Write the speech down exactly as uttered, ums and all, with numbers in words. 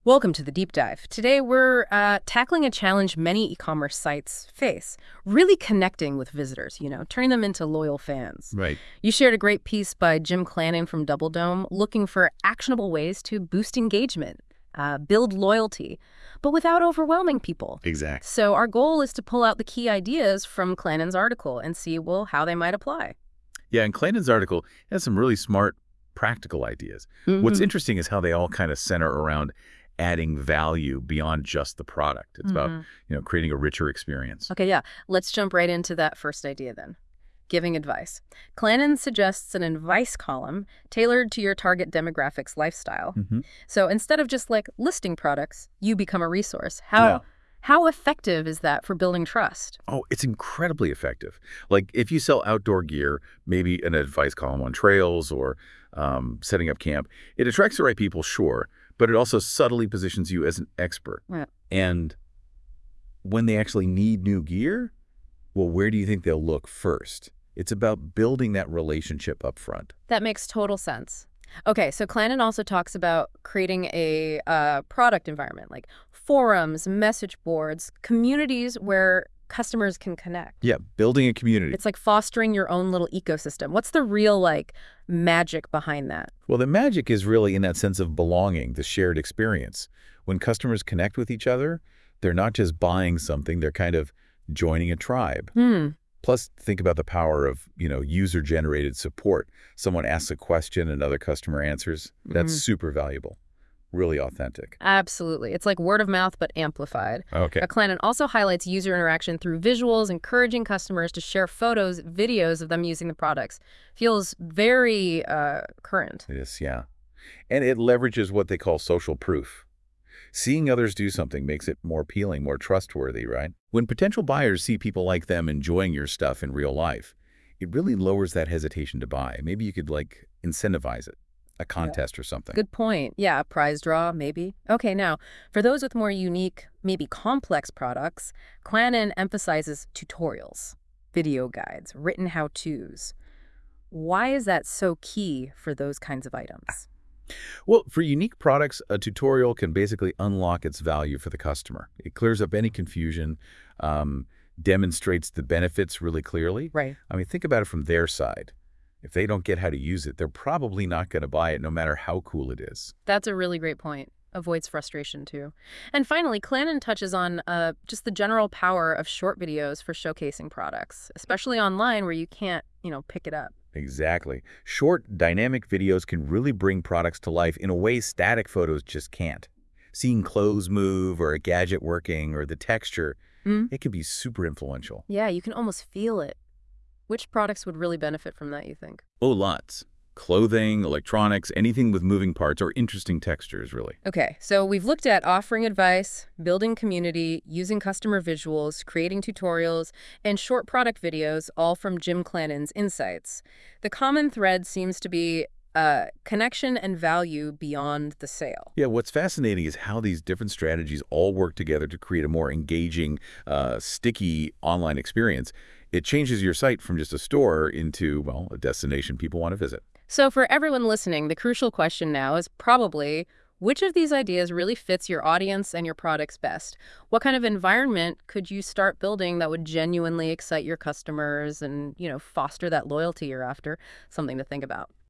Welcome to the deep dive. Today we're uh, tackling a challenge many e-commerce sites face, really connecting with visitors, you know, turning them into loyal fans. Right. You shared a great piece by Jim Clannon from Double Dome looking for actionable ways to boost engagement, uh, build loyalty, but without overwhelming people. Exactly. So our goal is to pull out the key ideas from Clannon's article and see, well, how they might apply. Yeah, and Clayton's article has some really smart, practical ideas. What's Mm-hmm. interesting is how they all kind of center around adding value beyond just the product. It's about, Mm-hmm. you know, creating a richer experience. Okay, yeah. Let's jump right into that first idea then. Giving advice. Clannon suggests an advice column tailored to your target demographic's lifestyle. hmm So instead of just like listing products, you become a resource. How Yeah. how effective is that for building trust? Oh, it's incredibly effective. Like if you sell outdoor gear, maybe an advice column on trails or um, setting up camp, it attracts the right people, sure, but it also subtly positions you as an expert. Yeah. And when they actually need new gear, well, where do you think they'll look first? It's about building that relationship up front. That makes total sense. Okay, so Clannon also talks about creating a uh, product environment, like forums, message boards, communities where customers can connect. Yeah, building a community. It's like fostering your own little ecosystem. What's the real, like, magic behind that? Well, the magic is really in that sense of belonging, the shared experience. When customers connect with each other, they're not just buying something, they're kind of joining a tribe. Hmm. Plus, think about the power of, you know, user-generated support. Someone asks a question, another customer answers. That's Mhm. super valuable, really authentic. Absolutely. It's like word of mouth, but amplified. Okay. Uh, Clannon also highlights user interaction through visuals, encouraging customers to share photos, videos of them using the products. Feels very uh, current. It is, yeah. And it leverages what they call social proof. Seeing others do something makes it more appealing, more trustworthy, right? When potential buyers see people like them enjoying your stuff in real life, it really lowers that hesitation to buy. Maybe you could, like, incentivize it, a contest or something. Good point. Yeah, prize draw, maybe. Okay, now, for those with more unique, maybe complex products, Clannon emphasizes tutorials, video guides, written how-tos. Why is that so key for those kinds of items? Well, for unique products, a tutorial can basically unlock its value for the customer. It clears up any confusion, um, demonstrates the benefits really clearly. Right. I mean, think about it from their side. If they don't get how to use it, they're probably not going to buy it no matter how cool it is. That's a really great point. Avoids frustration, too. And finally, Clannon touches on uh, just the general power of short videos for showcasing products, especially online where you can't, you know, pick it up. Exactly. Short, dynamic videos can really bring products to life in a way static photos just can't. Seeing clothes move or a gadget working or the texture, Mm? it can be super influential. Yeah, you can almost feel it. Which products would really benefit from that, you think? Oh, lots. Clothing, electronics, anything with moving parts or interesting textures, really. Okay, so we've looked at offering advice, building community, using customer visuals, creating tutorials, and short product videos, all from Jim Clannon's insights. The common thread seems to be uh, connection and value beyond the sale. Yeah, what's fascinating is how these different strategies all work together to create a more engaging, uh, sticky online experience. It changes your site from just a store into, well, a destination people want to visit. So for everyone listening, the crucial question now is probably, which of these ideas really fits your audience and your products best? What kind of environment could you start building that would genuinely excite your customers and, you know, foster that loyalty you're after? Something to think about.